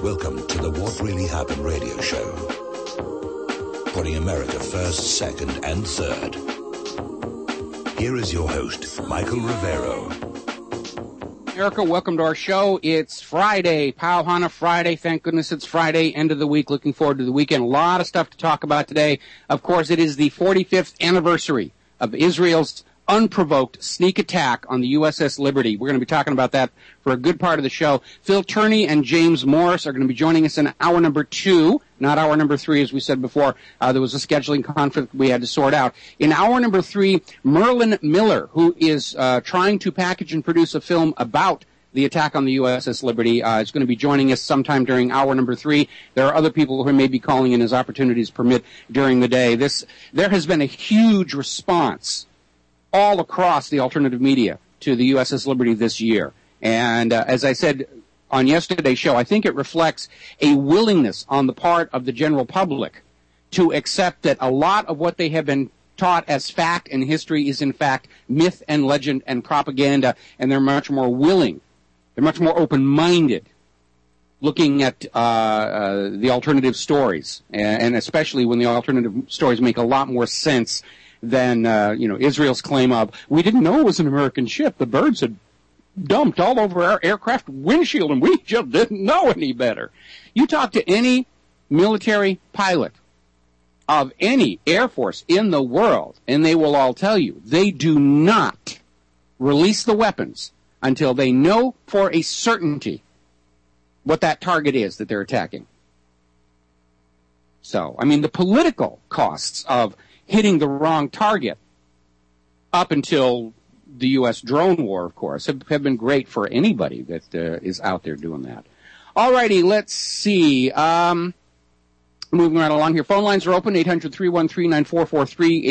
Welcome to the What Really Happened radio show. Putting America first, second, and third. Here is your host, Michael Rivero. America, welcome to our show. It's Friday, Pauhana Friday. Thank goodness it's Friday, end of the week. Looking forward to the weekend. A lot of stuff to talk about today. Of course, it is the 45th anniversary of Israel's unprovoked sneak attack on the USS Liberty. We're going to be talking about that for a good part of the show. Phil Turney and James Morris are going to be joining us in hour number 2, not hour number 3, as we said before. There was a scheduling conflict we had to sort out. In hour number 3, Merlin Miller, who is trying to package and produce a film about the attack on the USS Liberty, is going to be joining us sometime during hour number 3. There are other people who may be calling in as opportunities permit during the day. There has been a huge response all across the alternative media to the USS Liberty this year. And as I said on yesterday's show, I think it reflects a willingness on the part of the general public to accept that a lot of what they have been taught as fact and history is in fact myth and legend and propaganda, and they're much more willing, they're much more open-minded looking at the alternative stories, and especially when the alternative stories make a lot more sense than Israel's claim of, we didn't know it was an American ship. The birds had dumped all over our aircraft windshield, and we just didn't know any better. You talk to any military pilot of any air force in the world, and they will all tell you they do not release the weapons until they know for a certainty what that target is that they're attacking. So, I mean, the political costs of hitting the wrong target up until the U.S. drone war, of course, have been great for anybody that is out there doing that. All righty, let's see. Moving right along here. Phone lines are open, 800-313-9443,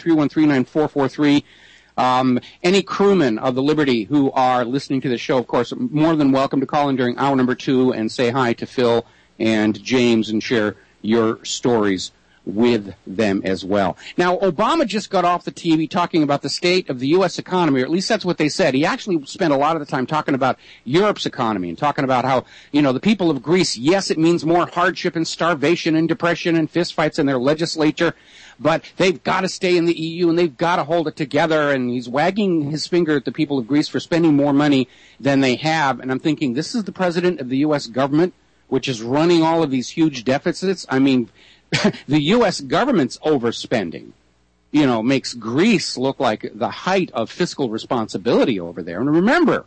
800-313-9443. Any crewmen of the Liberty who are listening to the show, of course, more than welcome to call in during hour number 2 and say hi to Phil and James and share your stories with them as well. Now, Obama just got off the TV talking about the state of the U.S. economy, or at least that's what they said. He actually spent a lot of the time talking about Europe's economy and talking about how, the people of Greece, yes, it means more hardship and starvation and depression and fistfights in their legislature, but they've got to stay in the EU and they've got to hold it together. And he's wagging his finger at the people of Greece for spending more money than they have. And I'm thinking, this is the president of the U.S. government, which is running all of these huge deficits. I mean, the U.S. government's overspending, makes Greece look like the height of fiscal responsibility over there. And remember,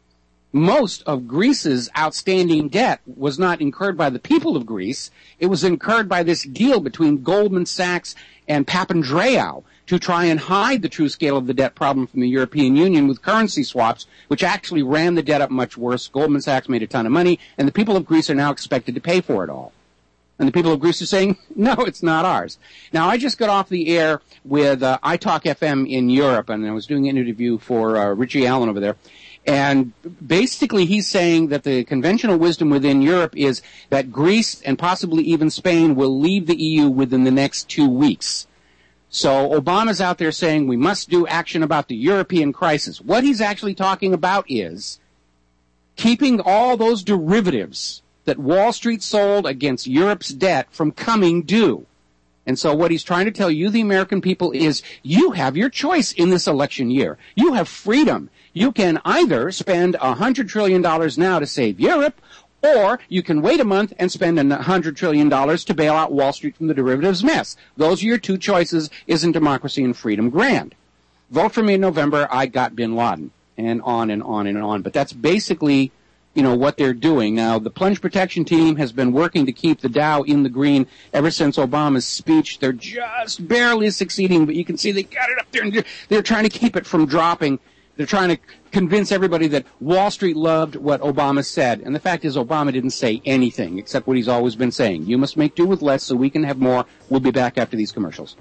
most of Greece's outstanding debt was not incurred by the people of Greece. It was incurred by this deal between Goldman Sachs and Papandreou to try and hide the true scale of the debt problem from the European Union with currency swaps, which actually ran the debt up much worse. Goldman Sachs made a ton of money, and the people of Greece are now expected to pay for it all. And the people of Greece are saying, no, it's not ours. Now, I just got off the air with iTalk FM in Europe, and I was doing an interview for Richie Allen over there. And basically, he's saying that the conventional wisdom within Europe is that Greece and possibly even Spain will leave the EU within the next 2 weeks. So Obama's out there saying we must do action about the European crisis. What he's actually talking about is keeping all those derivatives that Wall Street sold against Europe's debt from coming due. And so what he's trying to tell you, the American people, is you have your choice in this election year. You have freedom. You can either spend $100 trillion now to save Europe, or you can wait a month and spend $100 trillion to bail out Wall Street from the derivatives mess. Those are your two choices. Isn't democracy and freedom grand? Vote for me in November. I got bin Laden. And on and on and on. But that's basically what they're doing. Now, the plunge protection team has been working to keep the Dow in the green ever since Obama's speech. They're just barely succeeding, but you can see they got it up there, and they're trying to keep it from dropping. They're trying to convince everybody that Wall Street loved what Obama said. And the fact is, Obama didn't say anything except what he's always been saying. You must make do with less so we can have more. We'll be back after these commercials.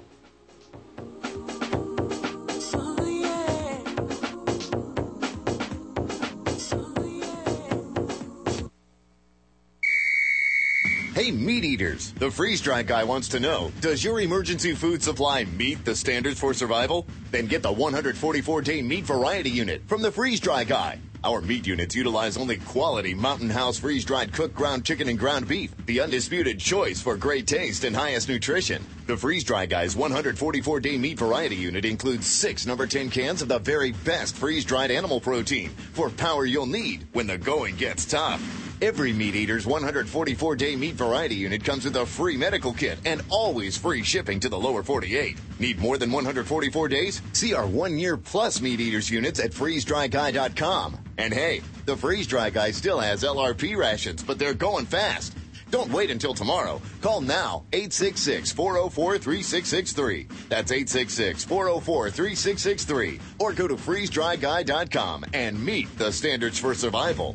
Hey, meat eaters, the freeze-dry guy wants to know, does your emergency food supply meet the standards for survival? Then get the 144-day meat variety unit from the freeze-dry guy. Our meat units utilize only quality Mountain House freeze-dried cooked ground chicken and ground beef, the undisputed choice for great taste and highest nutrition. The Freeze-Dry Guy's 144-day meat variety unit includes 6 number 10 cans of the very best freeze-dried animal protein for power you'll need when the going gets tough. Every Meat Eater's 144-day meat variety unit comes with a free medical kit and always free shipping to the lower 48. Need more than 144 days? See our 1-year plus Meat Eaters units at freezedryguy.com. And hey, the Freeze-Dry Guy still has LRP rations, but they're going fast. Don't wait until tomorrow. Call now, 866-404-3663. That's 866-404-3663. Or go to freezedryguy.com and meet the standards for survival.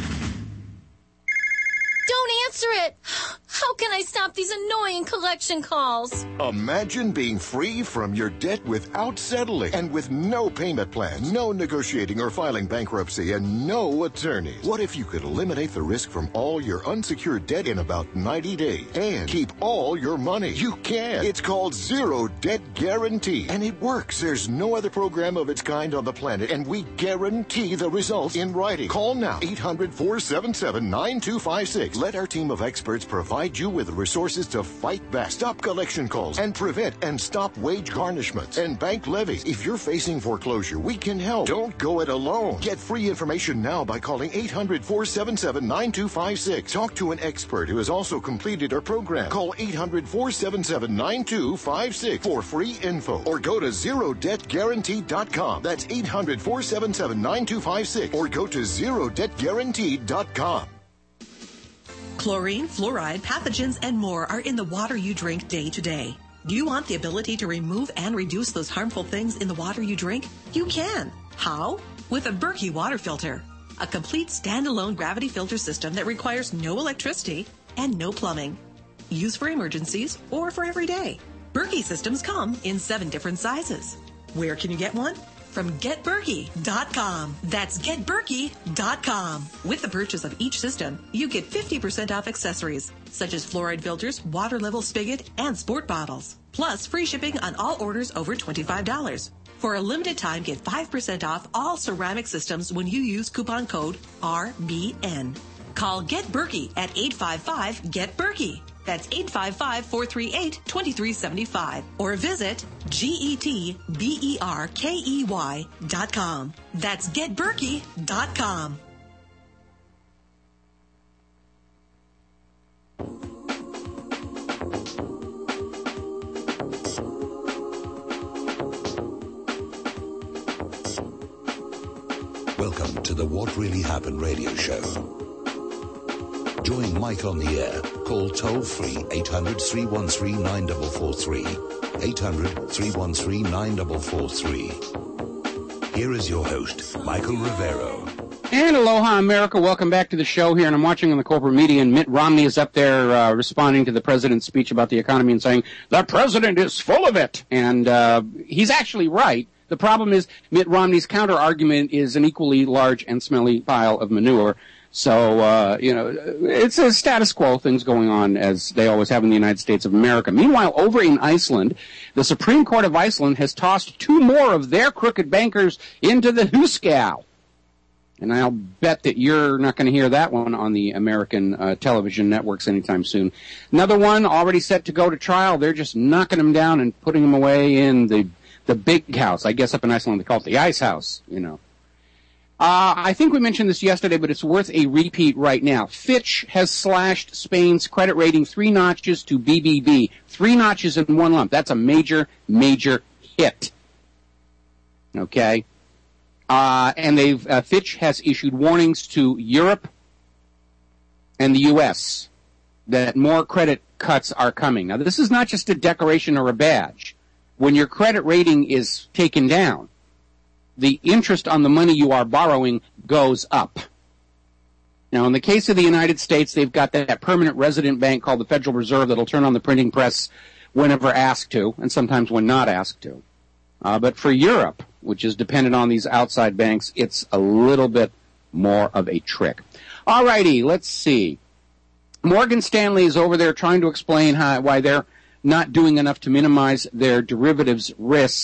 Don't answer it! How can I stop these annoying collection calls? Imagine being free from your debt without settling and with no payment plans, no negotiating or filing bankruptcy, and no attorneys. What if you could eliminate the risk from all your unsecured debt in about 90 days and keep all your money? You can. It's called Zero Debt Guarantee, and it works. There's no other program of its kind on the planet, and we guarantee the results in writing. Call now, 800-477-9256. Let our team of experts provide you with resources to fight back, stop collection calls, and prevent and stop wage garnishments and bank levies. If you're facing foreclosure, we can help. Don't go it alone. Get free information now by calling 800-477-9256. Talk to an expert who has also completed our program. Call 800-477-9256 for free info, or go to ZeroDebtGuarantee.com. That's 800-477-9256, or go to ZeroDebtGuarantee.com. Chlorine, fluoride, pathogens, and more are in the water you drink day to day. Do you want the ability to remove and reduce those harmful things in the water you drink? You can. How? With a Berkey water filter. A complete standalone gravity filter system that requires no electricity and no plumbing. Used for emergencies or for every day. Berkey systems come in 7 different sizes. Where can you get one? From GetBerkey.com. That's GetBerkey.com. With the purchase of each system, you get 50% off accessories, such as fluoride filters, water level spigot, and sport bottles. Plus, free shipping on all orders over $25. For a limited time, get 5% off all ceramic systems when you use coupon code RBN. Call GetBerkey at 855-GET-BERKEY. That's 855-438-2375. Or visit GetBerkey.com. That's GetBerkey.com. Welcome to the What Really Happened radio show. Join Mike on the air. Call toll-free 800-313-9443. 800-313-9443. Here is your host, Michael Rivero. And aloha, America. Welcome back to the show here. And I'm watching on the corporate media, and Mitt Romney is up there responding to the president's speech about the economy and saying, the president is full of it. And he's actually right. The problem is Mitt Romney's counter-argument is an equally large and smelly pile of manure. So, it's a status quo, things going on as they always have in the United States of America. Meanwhile, over in Iceland, the Supreme Court of Iceland has tossed 2 more of their crooked bankers into the Husgal. And I'll bet that you're not going to hear that one on the American television networks anytime soon. Another one already set to go to trial. They're just knocking him down and putting him away in the big house. I guess up in Iceland they call it the ice house, I think we mentioned this yesterday, but it's worth a repeat right now. Fitch has slashed Spain's credit rating 3 notches to BBB. 3 notches in one lump. That's a major, major hit. Okay? And Fitch has issued warnings to Europe and the U.S. that more credit cuts are coming. Now, this is not just a decoration or a badge. When your credit rating is taken down, the interest on the money you are borrowing goes up. Now, in the case of the United States, they've got that permanent resident bank called the Federal Reserve that'll turn on the printing press whenever asked to, and sometimes when not asked to. But for Europe, which is dependent on these outside banks, it's a little bit more of a trick. All righty, let's see. Morgan Stanley is over there trying to explain why they're not doing enough to minimize their derivatives risk.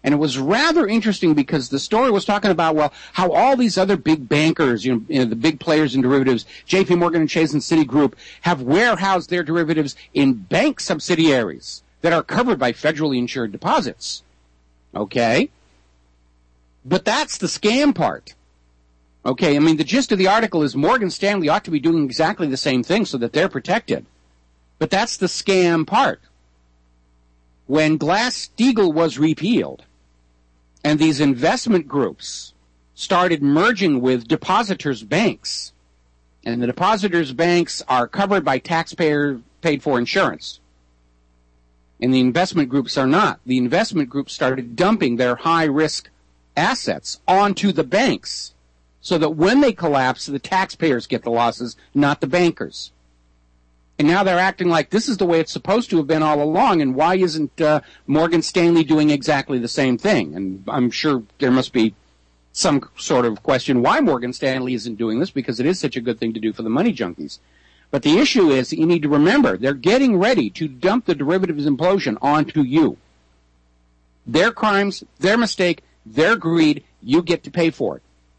And it was rather interesting because the story was talking about, well, how all these other big bankers, the big players in derivatives, JP Morgan and Chase and Citigroup, have warehoused their derivatives in bank subsidiaries that are covered by federally insured deposits. Okay? But that's the scam part. Okay, I mean, the gist of the article is Morgan Stanley ought to be doing exactly the same thing so that they're protected. But that's the scam part. When Glass-Steagall was repealed, and these investment groups started merging with depositors' banks. And the depositors' banks are covered by taxpayer-paid-for insurance. And the investment groups are not. The investment groups started dumping their high-risk assets onto the banks so that when they collapse, the taxpayers get the losses, not the bankers. And now they're acting like this is the way it's supposed to have been all along, and why isn't Morgan Stanley doing exactly the same thing? And I'm sure there must be some sort of question why Morgan Stanley isn't doing this, because it is such a good thing to do for the money junkies. But the issue is that you need to remember, they're getting ready to dump the derivatives implosion onto you. Their crimes, their mistake, their greed, you get to pay for it.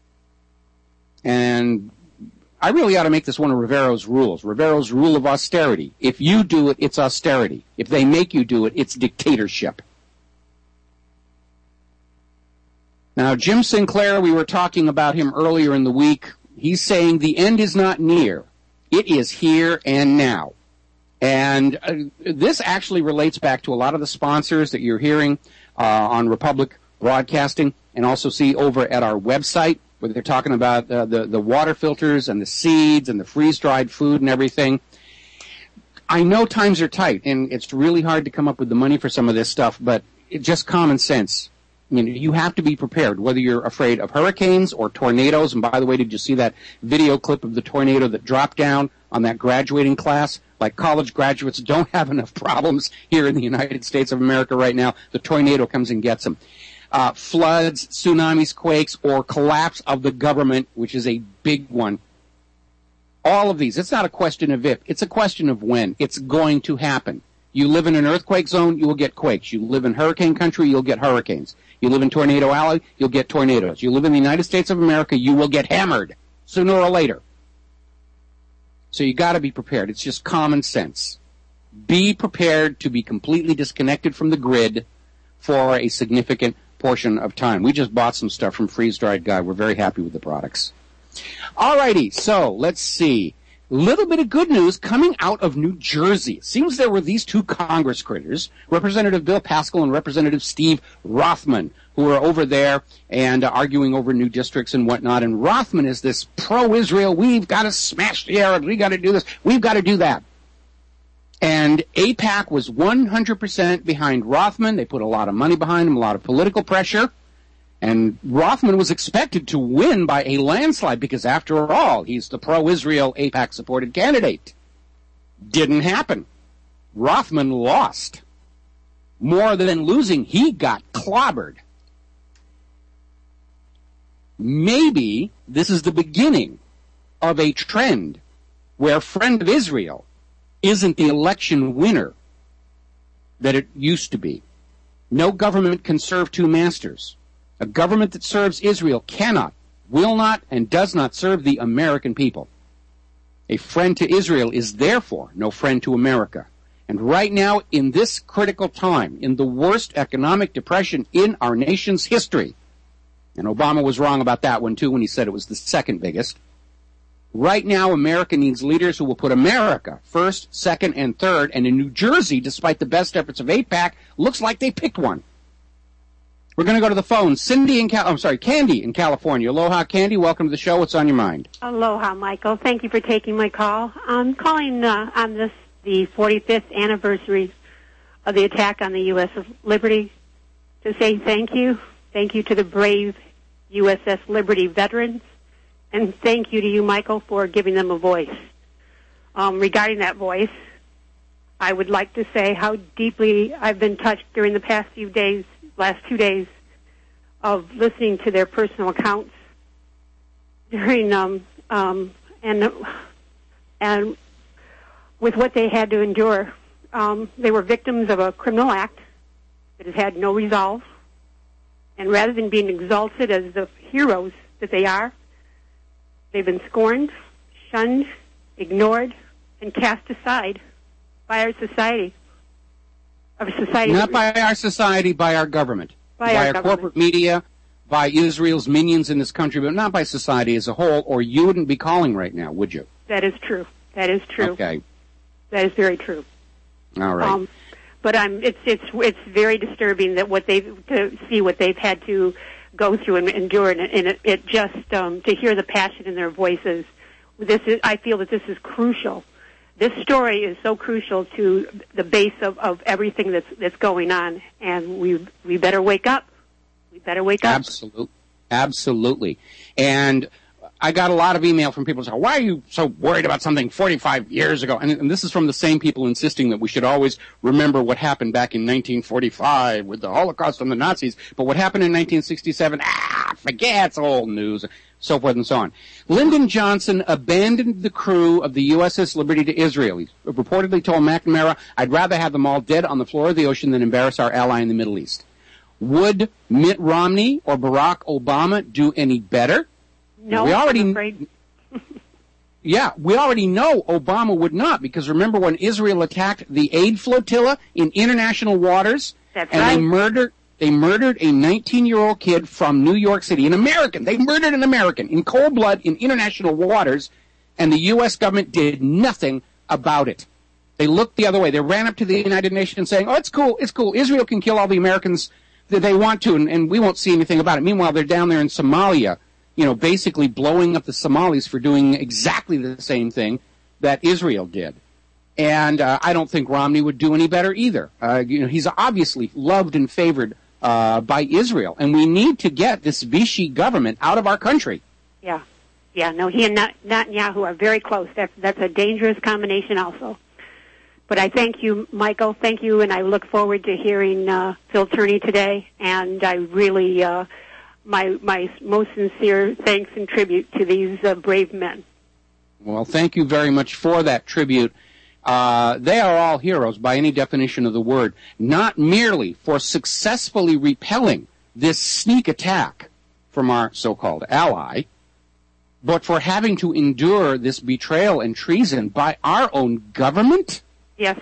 And I really ought to make this one of Rivero's rules. Rivero's rule of austerity. If you do it, it's austerity. If they make you do it, it's dictatorship. Now, Jim Sinclair, we were talking about him earlier in the week. He's saying the end is not near. It is here and now. And this actually relates back to a lot of the sponsors that you're hearing on Republic Broadcasting and also see over at our website, where they're talking about the water filters and the seeds and the freeze-dried food and everything. I know times are tight, and it's really hard to come up with the money for some of this stuff, but it's just common sense. You have to be prepared, whether you're afraid of hurricanes or tornadoes. And by the way, did you see that video clip of the tornado that dropped down on that graduating class? Like, college graduates don't have enough problems here in the United States of America right now. The tornado comes and gets them. Floods, tsunamis, quakes, or collapse of the government, which is a big one. All of these. It's not a question of if. It's a question of when. It's going to happen. You live in an earthquake zone, you will get quakes. You live in hurricane country, you'll get hurricanes. You live in Tornado Alley, you'll get tornadoes. You live in the United States of America, you will get hammered sooner or later. So you got to be prepared. It's just common sense. Be prepared to be completely disconnected from the grid for a significant portion of time. We just bought some stuff from Freeze Dried Guy. We're very happy with the products. All righty, so let's see. Little bit of good news coming out of New Jersey. It seems there were these two Congress critters, Representative Bill Pascal and Representative Steve Rothman, who were over there and arguing over new districts and whatnot. And Rothman is this pro-Israel, we've got to smash the Arabs, we've got to do this, we've got to do that. And AIPAC was 100% behind Rothman. They put a lot of money behind him, a lot of political pressure. And Rothman was expected to win by a landslide because, after all, he's the pro-Israel AIPAC-supported candidate. Didn't happen. Rothman lost. More than losing, he got clobbered. Maybe this is the beginning of a trend where Friend of Israel isn't the election winner that it used to be. No government can serve two masters. A government that serves Israel cannot, will not, and does not serve the American people. A friend to Israel is therefore no friend to America. And right now, in this critical time, in the worst economic depression in our nation's history, and Obama was wrong about that one too when he said it was the second biggest, right now America needs leaders who will put America first, second, and third, and in New Jersey, despite the best efforts of AIPAC, looks like they picked one. We're going to go to the phone. Candy in California. Aloha, Candy. Welcome to the show. What's on your mind? Aloha, Michael. Thank you for taking my call. I'm calling on the 45th anniversary of the attack on the U.S. Liberty to say thank you. Thank you to the brave USS Liberty veterans. And thank you to you, Michael, for giving them a voice. Regarding that voice, I would like to say how deeply I've been touched during the past few days, last 2 days, of listening to their personal accounts during and with what they had to endure. They were victims of a criminal act that has had no resolve. And rather than being exalted as the heroes that they are, they've been scorned, shunned, ignored, and cast aside by our society. Not by our society, by our government. By our corporate media, by Israel's minions in this country, but not by society as a whole, or you wouldn't be calling right now, would you? That is true. That is true. Okay. That is very true. All right. But it's very disturbing that to see what they've had to go through and endure, and it just to hear the passion in their voices. I feel that this is crucial. This story is so crucial to the base of everything that's going on, and we better wake up. We better wake up. Absolutely. And I got a lot of email from people saying, why are you so worried about something 45 years ago? And this is from the same people insisting that we should always remember what happened back in 1945 with the Holocaust and the Nazis, but what happened in 1967, forget, it's old news, so forth and so on. Lyndon Johnson abandoned the crew of the USS Liberty to Israel. He reportedly told McNamara, I'd rather have them all dead on the floor of the ocean than embarrass our ally in the Middle East. Would Mitt Romney or Barack Obama do any better? No, I'm afraid. Yeah, we already know Obama would not, because remember when Israel attacked the aid flotilla in international waters? That's and right. They murdered a 19-year-old kid from New York City, an American. They murdered an American in cold blood in international waters, and the U.S. government did nothing about it. They looked the other way. They ran up to the United Nations saying, it's cool. Israel can kill all the Americans that they want to, and we won't see anything about it. Meanwhile, they're down there in Somalia, basically blowing up the Somalis for doing exactly the same thing that Israel did. And I don't think Romney would do any better either. He's obviously loved and favored by Israel, and we need to get this Vichy government out of our country. Yeah. No, he and Netanyahu are very close. That's a dangerous combination also. But I thank you, Michael. Thank you, and I look forward to hearing Phil Turney today. And I really, my most sincere thanks and tribute to these brave men. Well, thank you very much for that tribute. They are all heroes by any definition of the word, not merely for successfully repelling this sneak attack from our so-called ally, but for having to endure this betrayal and treason by our own government. Yes.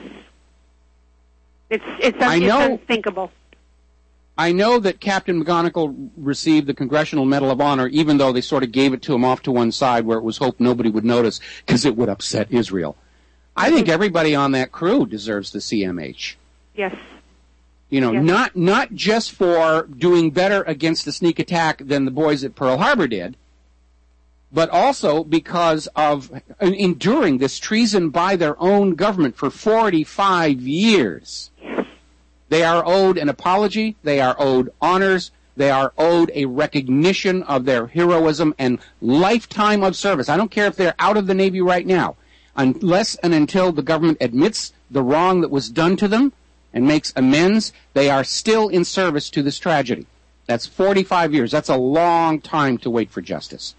It's unthinkable. I know that Captain McGonigal received the Congressional Medal of Honor, even though they sort of gave it to him off to one side where it was hoped nobody would notice because it would upset Israel. I think everybody on that crew deserves the CMH. Yes. Yes. Not just for doing better against the sneak attack than the boys at Pearl Harbor did, but also because of enduring this treason by their own government for 45 years. They are owed an apology, they are owed honors, they are owed a recognition of their heroism and lifetime of service. I don't care if they're out of the Navy right now. Unless and until the government admits the wrong that was done to them and makes amends, they are still in service to this tragedy. That's 45 years. That's a long time to wait for justice.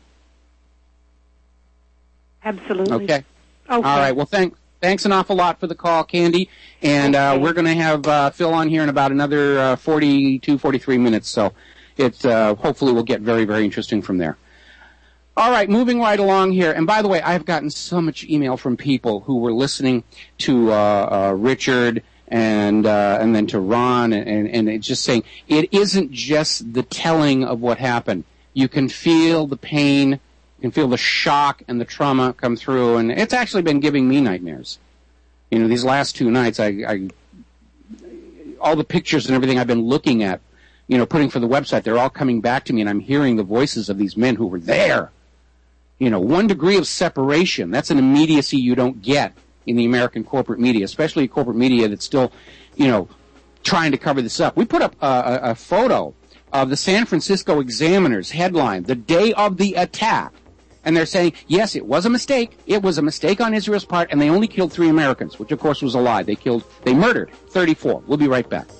Absolutely. Okay. All right. Well, thanks an awful lot for the call, Candy. And we're going to have Phil on here in about another 42, 43 minutes. So it hopefully will get very, very interesting from there. All right, moving right along here. And by the way, I've gotten so much email from people who were listening to Richard and then to Ron and it's just saying it isn't just the telling of what happened. You can feel the pain. You can feel the shock and the trauma come through, and it's actually been giving me nightmares. These last 2 nights, I all the pictures and everything I've been looking at, putting for the website, they're all coming back to me, and I'm hearing the voices of these men who were there. 1 degree of separation, that's an immediacy you don't get in the American corporate media, especially corporate media that's still, trying to cover this up. We put up a photo of the San Francisco Examiner's headline, the day of the attack. And they're saying, yes, it was a mistake. It was a mistake on Israel's part, and they only killed 3 Americans, which of course was a lie. They murdered 34. We'll be right back.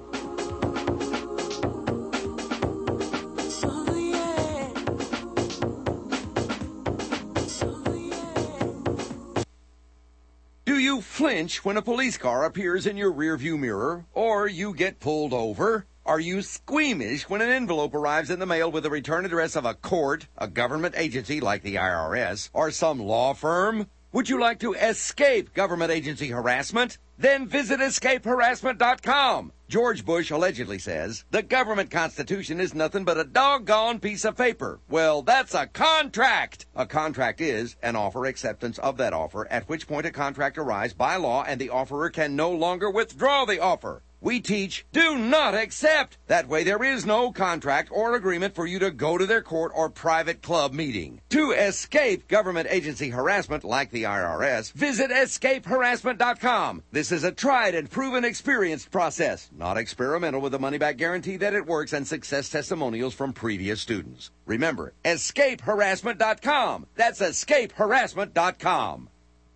Do you flinch when a police car appears in your rearview mirror, or you get pulled over? Are you squeamish when an envelope arrives in the mail with the return address of a court, a government agency like the IRS, or some law firm? Would you like to escape government agency harassment? Then visit escapeharassment.com. George Bush allegedly says, the government constitution is nothing but a doggone piece of paper. Well, that's a contract. A contract is an offer acceptance of that offer, at which point a contract arrives by law and the offerer can no longer withdraw the offer. We teach, do not accept. That way there is no contract or agreement for you to go to their court or private club meeting. To escape government agency harassment like the IRS, visit escapeharassment.com. This is a tried and proven experienced process, not experimental, with a money-back guarantee that it works and success testimonials from previous students. Remember, escapeharassment.com. That's escapeharassment.com.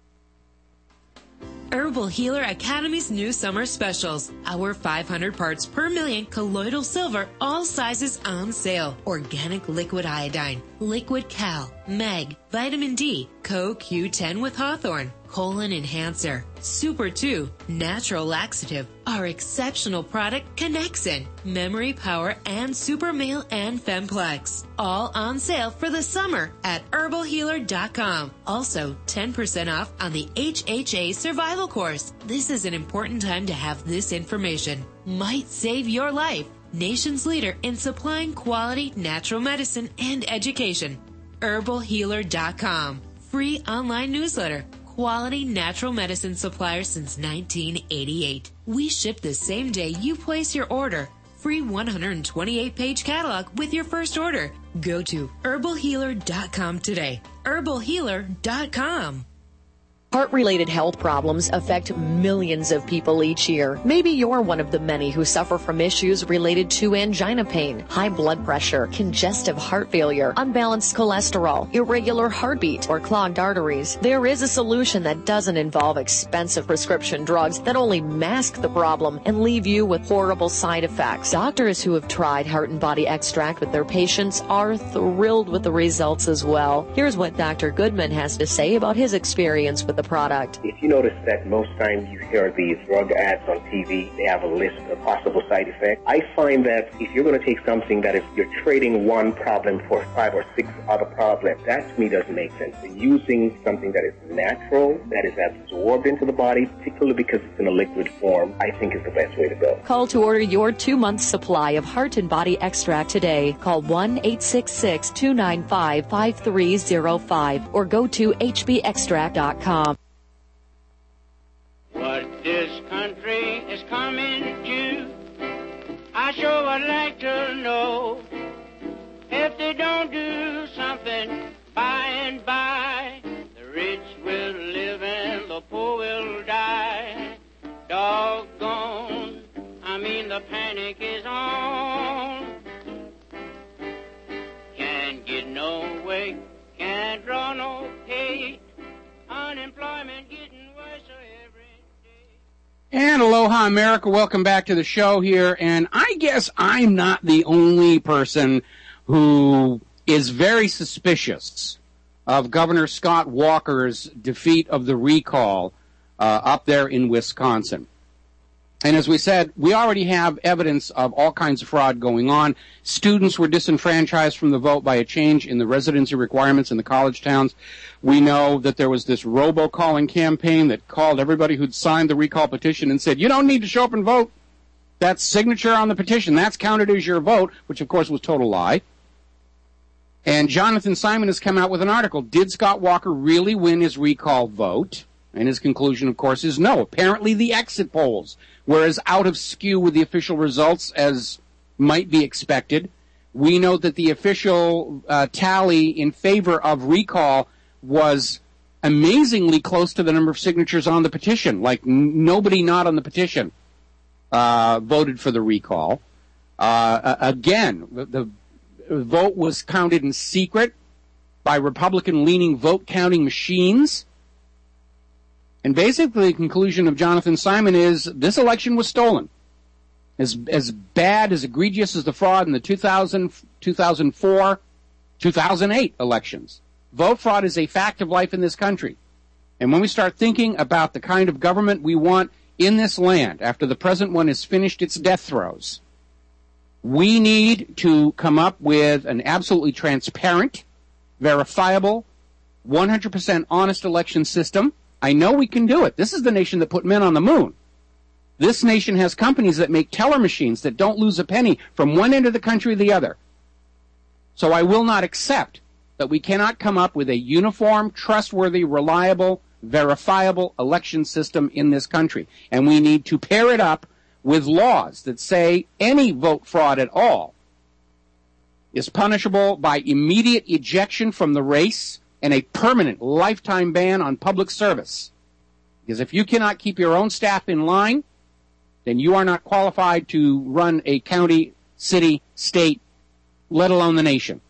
Herbal Healer Academy's new summer specials. Our 500 parts per million colloidal silver, all sizes on sale. Organic liquid iodine, liquid cal, meg, vitamin D, CoQ10 with Hawthorne, colon enhancer, Super 2, natural laxative, our exceptional product Connexin, memory power, and Super Male and Femplex. All on sale for the summer at herbalhealer.com. Also, 10% off on the HHA survival course. This is an important time to have this information. Might save your life. Nation's leader in supplying quality natural medicine and education. herbalhealer.com. Free online newsletter. Quality natural medicine supplier since 1988. We ship the same day you place your order. Free 128-page catalog with your first order. Go to herbalhealer.com today. herbalhealer.com. Heart-related health problems affect millions of people each year. Maybe you're one of the many who suffer from issues related to angina pain, high blood pressure, congestive heart failure, unbalanced cholesterol, irregular heartbeat, or clogged arteries. There is a solution that doesn't involve expensive prescription drugs that only mask the problem and leave you with horrible side effects. Doctors who have tried Heart and Body Extract with their patients are thrilled with the results as well. Here's what Dr. Goodman has to say about his experience with the product. If you notice that most times you hear these drug ads on TV, they have a list of possible side effects. I find that if you're going to take something that if you're trading one problem for 5 or 6 other problems, that to me doesn't make sense. Using something that is natural, that is absorbed into the body, particularly because it's in a liquid form, I think is the best way to go. Call to order your 2-month supply of Heart and Body Extract today. Call 1-866-295-5305 or go to hbextract.com. What this country is coming to, I sure would like to know. If they don't do something by and by, the rich will live and the poor will die. Doggone, I mean the panic is on. Can't get no way, can't draw no pay, unemployment getting worse every day. And aloha, America. Welcome back to the show here. And I guess I'm not the only person who is very suspicious of Governor Scott Walker's defeat of the recall up there in Wisconsin. And as we said, we already have evidence of all kinds of fraud going on. Students were disenfranchised from the vote by a change in the residency requirements in the college towns. We know that there was this robocalling campaign that called everybody who'd signed the recall petition and said, you don't need to show up and vote. That signature on the petition, that's counted as your vote, which of course was total lie. And Jonathan Simon has come out with an article. Did Scott Walker really win his recall vote? And his conclusion, of course, is no. Apparently the exit polls were as out of skew with the official results as might be expected. We know that the official tally in favor of recall was amazingly close to the number of signatures on the petition. Like nobody not on the petition voted for the recall. Again, the vote was counted in secret by Republican-leaning vote-counting machines. And basically the conclusion of Jonathan Simon is this election was stolen. As bad, as egregious as the fraud in the 2000, 2004, 2008 elections. Vote fraud is a fact of life in this country. And when we start thinking about the kind of government we want in this land after the present one has finished its death throes, We need to come up with an absolutely transparent, verifiable, 100% honest election system. I know we can do it. This is the nation that put men on the moon. This nation has companies that make teller machines that don't lose a penny from one end of the country to the other. So I will not accept that we cannot come up with a uniform, trustworthy, reliable, verifiable election system in this country. And we need to pair it up with laws that say any vote fraud at all is punishable by immediate ejection from the race and a permanent lifetime ban on public service. Because if you cannot keep your own staff in line, then you are not qualified to run a county, city, state, let alone the nation.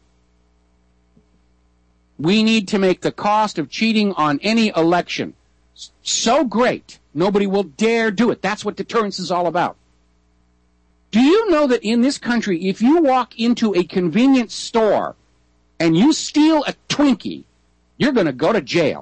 We need to make the cost of cheating on any election so great, nobody will dare do it. That's what deterrence is all about. Do you know that in this country, if you walk into a convenience store and you steal a Twinkie, you're going to go to jail.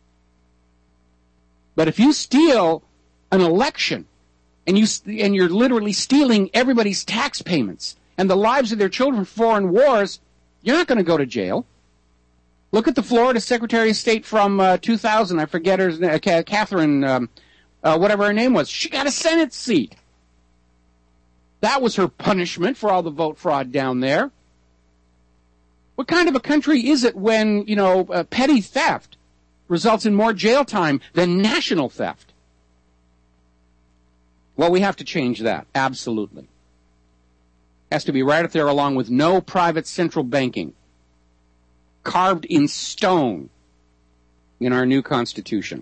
But if you steal an election and you're literally stealing everybody's tax payments and the lives of their children for foreign wars, you're not going to go to jail. Look at the Florida Secretary of State from 2000. I forget her name, Catherine, whatever her name was. She got a Senate seat. That was her punishment for all the vote fraud down there. What kind of a country is it when, petty theft results in more jail time than national theft? Well, we have to change that. Absolutely. Has to be right up there along with no private central banking. Carved in stone in our new Constitution.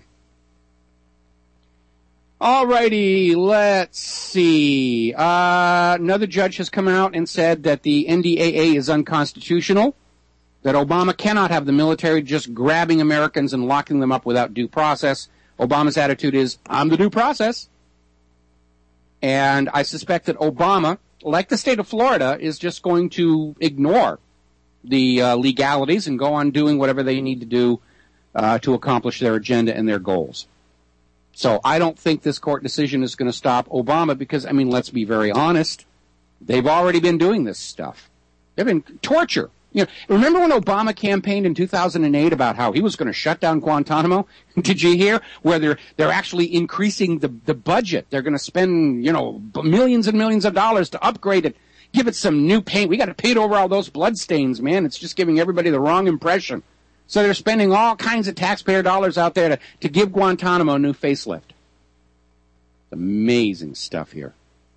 All righty, let's see. Another judge has come out and said that the NDAA is unconstitutional, that Obama cannot have the military just grabbing Americans and locking them up without due process. Obama's attitude is, I'm the due process. And I suspect that Obama, like the state of Florida, is just going to ignore the legalities and go on doing whatever they need to do to accomplish their agenda and their goals. So I don't think this court decision is going to stop Obama because, let's be very honest. They've already been doing this stuff. They've been torture. Remember when Obama campaigned in 2008 about how he was going to shut down Guantanamo? Did you hear where they're actually increasing the budget? They're going to spend, millions and millions of dollars to upgrade it. Give it some new paint. We got to paint over all those bloodstains, man. It's just giving everybody the wrong impression. So they're spending all kinds of taxpayer dollars out there to give Guantanamo a new facelift. Amazing stuff here.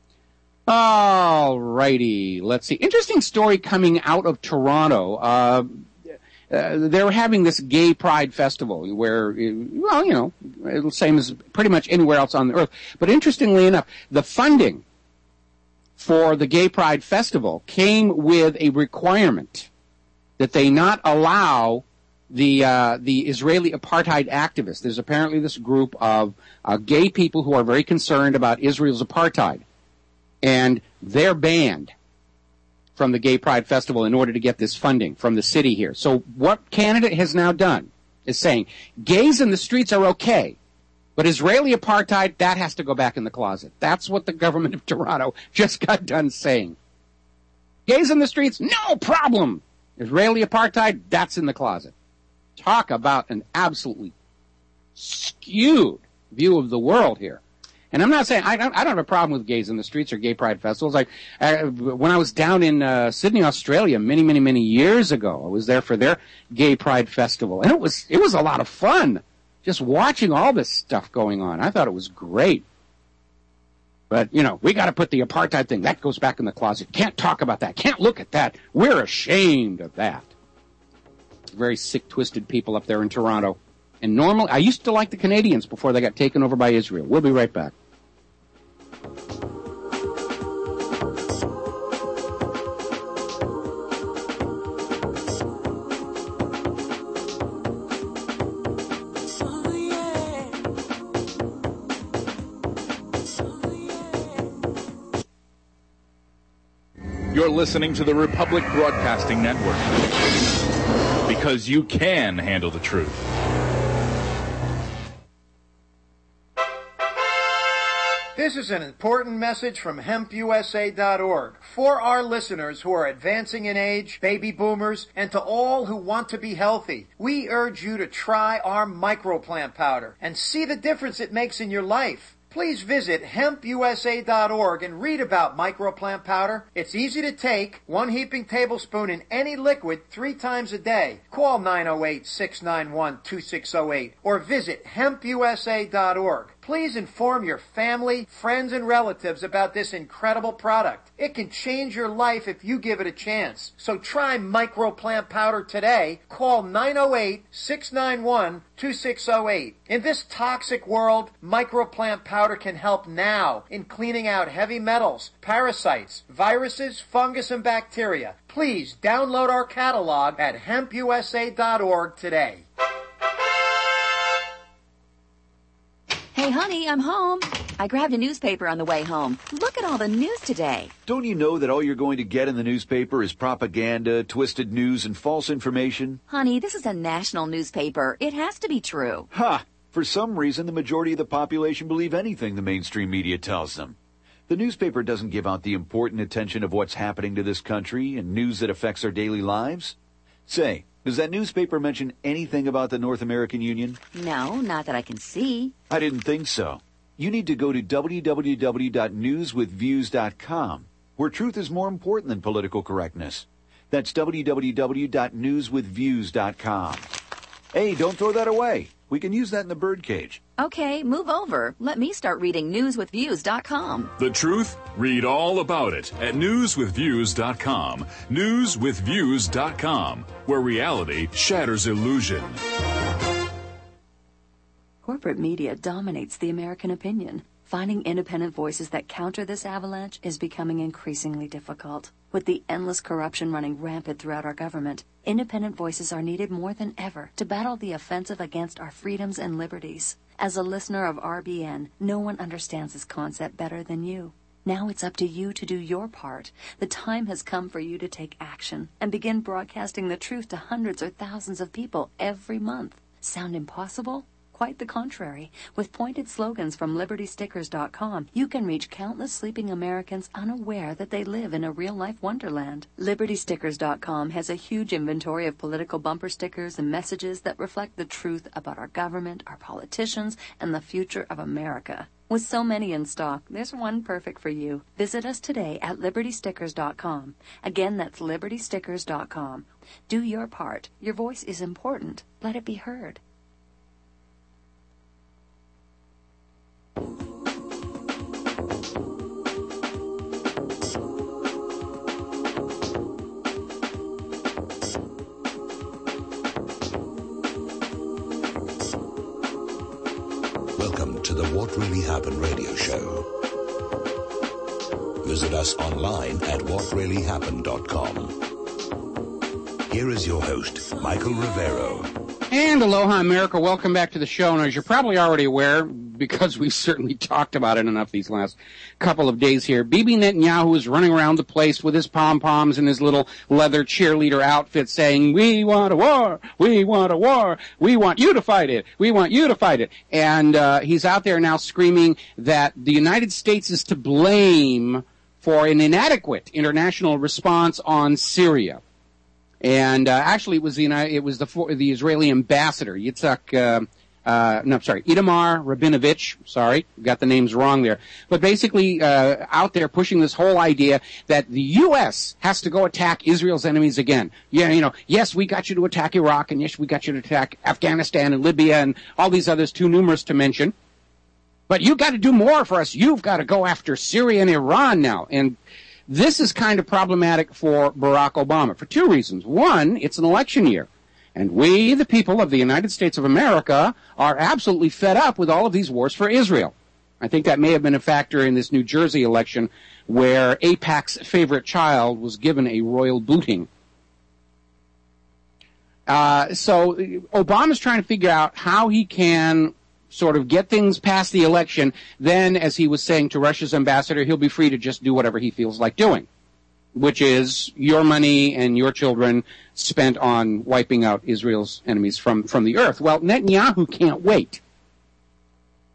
All righty. Let's see. Interesting story coming out of Toronto. They're having this gay pride festival where, it's the same as pretty much anywhere else on the earth. But interestingly enough, the funding for the Gay Pride Festival came with a requirement that they not allow the Israeli apartheid activists. There's apparently this group of gay people who are very concerned about Israel's apartheid, and they're banned from the Gay Pride Festival in order to get this funding from the city here. So what Canada has now done is saying gays in the streets are okay, but Israeli apartheid, that has to go back in the closet. That's what the government of Toronto just got done saying. Gays in the streets, no problem. Israeli apartheid, that's in the closet. Talk about an absolutely skewed view of the world here. And I'm not saying, I don't have a problem with gays in the streets or gay pride festivals. When I was down in Sydney, Australia, many, many, many years ago, I was there for their gay pride festival. And it was a lot of fun. Just watching all this stuff going on. I thought it was great. But, we got to put the apartheid thing. That goes back in the closet. Can't talk about that. Can't look at that. We're ashamed of that. Very sick, twisted people up there in Toronto. And normally, I used to like the Canadians before they got taken over by Israel. We'll be right back. You're listening to the Republic Broadcasting Network. Because you can handle the truth. This is an important message from HempUSA.org for our listeners who are advancing in age, baby boomers, and to all who want to be healthy. We urge you to try our microplant powder and see the difference it makes in your life. Please visit HempUSA.org and read about microplant powder. It's easy to take, 1 heaping tablespoon in any liquid 3 times a day. Call 908-691-2608 or visit HempUSA.org. Please inform your family, friends, and relatives about this incredible product. It can change your life if you give it a chance. So try microplant powder today. Call 908-691-2608. In this toxic world, microplant powder can help now in cleaning out heavy metals, parasites, viruses, fungus, and bacteria. Please download our catalog at HempUSA.org today. Hey, honey, I'm home. I grabbed a newspaper on the way home. Look at all the news today. Don't you know that all you're going to get in the newspaper is propaganda, twisted news, and false information? Honey, this is a national newspaper. It has to be true. Ha! For some reason, the majority of the population believe anything the mainstream media tells them. The newspaper doesn't give out the important attention of what's happening to this country and news that affects our daily lives. Say, does that newspaper mention anything about the North American Union? No, not that I can see. I didn't think so. You need to go to www.newswithviews.com, where truth is more important than political correctness. That's www.newswithviews.com. Hey, don't throw that away. We can use that in the birdcage. Okay, move over. Let me start reading newswithviews.com. The truth? Read all about it at newswithviews.com. Newswithviews.com, where reality shatters illusion. Corporate media dominates the American opinion. Finding independent voices that counter this avalanche is becoming increasingly difficult. With the endless corruption running rampant throughout our government, independent voices are needed more than ever to battle the offensive against our freedoms and liberties. As a listener of RBN, no one understands this concept better than you. Now it's up to you to do your part. The time has come for you to take action and begin broadcasting the truth to hundreds or thousands of people every month. Sound impossible? Quite the contrary. With pointed slogans from LibertyStickers.com, you can reach countless sleeping Americans unaware that they live in a real-life wonderland. LibertyStickers.com has a huge inventory of political bumper stickers and messages that reflect the truth about our government, our politicians, and the future of America. With so many in stock, there's one perfect for you. Visit us today at LibertyStickers.com. Again, that's LibertyStickers.com. Do your part. Your voice is important. Let it be heard. Welcome to the What Really Happened radio show. Visit us online at whatreallyhappened.com. Here is your host, Michael Rivero. And aloha, America. Welcome back to the show. And as you're probably already aware, because we've certainly talked about it enough these last couple of days here, Bibi Netanyahu is running around the place with his pom-poms and his little leather cheerleader outfit saying, "We want a war! We want a war! We want you to fight it! We want you to fight it!" And he's out there now screaming that the United States is to blame for an inadequate international response on Syria. And actually, it was the Israeli ambassador, Itamar Rabinovich. Sorry, got the names wrong there. But basically, out there pushing this whole idea that the U.S. has to go attack Israel's enemies again. Yeah, yes, we got you to attack Iraq, and yes, we got you to attack Afghanistan and Libya and all these others too numerous to mention. But you've got to do more for us. You've got to go after Syria and Iran now. And this is kind of problematic for Barack Obama for two reasons. One, it's an election year. And we, the people of the United States of America, are absolutely fed up with all of these wars for Israel. I think that may have been a factor in this New Jersey election where AIPAC's favorite child was given a royal booting. So Obama's trying to figure out how he can sort of get things past the election. Then, as he was saying to Russia's ambassador, he'll be free to just do whatever he feels like doing, which is your money and your children spent on wiping out Israel's enemies from the earth. Well, Netanyahu can't wait.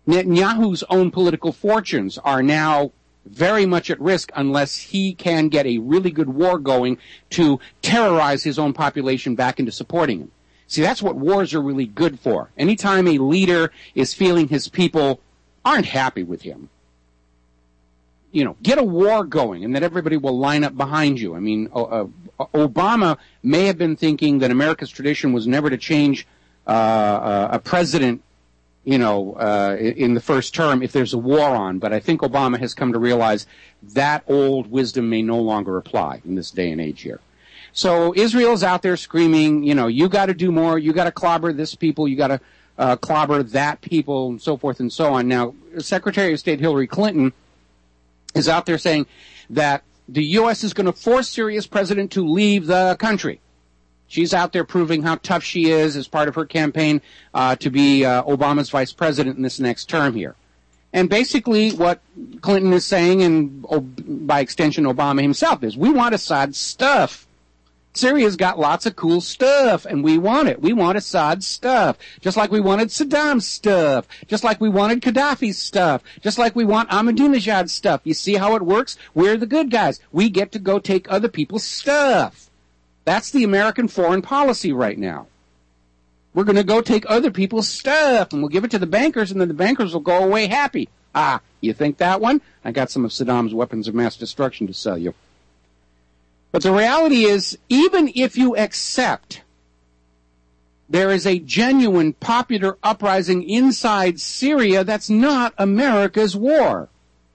Netanyahu's own political fortunes are now very much at risk unless he can get a really good war going to terrorize his own population back into supporting him. See, that's what wars are really good for. Anytime a leader is feeling his people aren't happy with him, get a war going and then everybody will line up behind you. I mean, Obama may have been thinking that America's tradition was never to change a president in the first term if there's a war on. But I think Obama has come to realize that old wisdom may no longer apply in this day and age here. So Israel's out there screaming, you got to do more, you got to clobber this people, you got to clobber that people, and so forth and so on. Now, Secretary of State Hillary Clinton is out there saying that the U.S. is going to force Syria's president to leave the country. She's out there proving how tough she is as part of her campaign to be Obama's vice president in this next term here. And basically what Clinton is saying, and by extension Obama himself, is we want Assad's stuff. Syria's got lots of cool stuff, and we want it. We want Assad's stuff, just like we wanted Saddam's stuff, just like we wanted Gaddafi's stuff, just like we want Ahmadinejad's stuff. You see how it works? We're the good guys. We get to go take other people's stuff. That's the American foreign policy right now. We're going to go take other people's stuff, and we'll give it to the bankers, and then the bankers will go away happy. Ah, you think that one? I got some of Saddam's weapons of mass destruction to sell you. But the reality is, even if you accept there is a genuine popular uprising inside Syria, that's not America's war.